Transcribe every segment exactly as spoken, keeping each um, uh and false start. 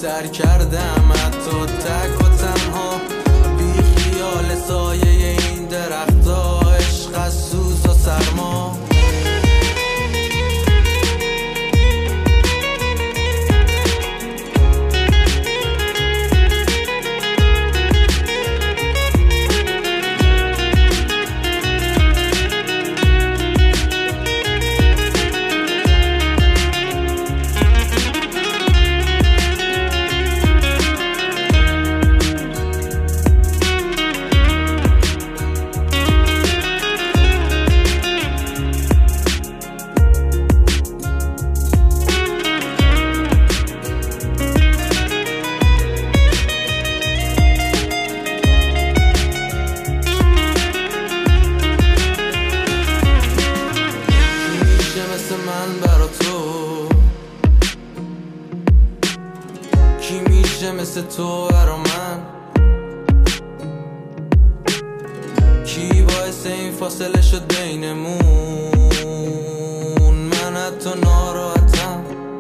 سر کردم حتی تک و تنها، بی خیال سایه این درختا، عشق از سوز و سرما. من برا تو کی میشه مثل تو برا من؟ کی باعث این فاصله شد بینمون؟ من حتی ناراحتم.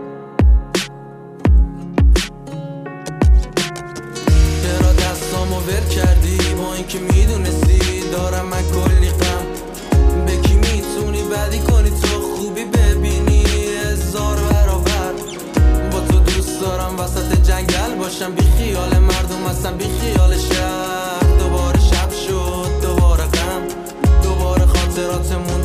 چرا دستامو ول کردی با اینکه میدونستی دارم من کلی غم؟ به کی میتونی بدی کنی تو خوبی ببینی هزار برابر؟ با تو دوست دارم وسط جنگل باشم، بی خیال مردم هستم، بی خیال شهر. دوباره شب شد، دوباره غم، دوباره خاطراتمون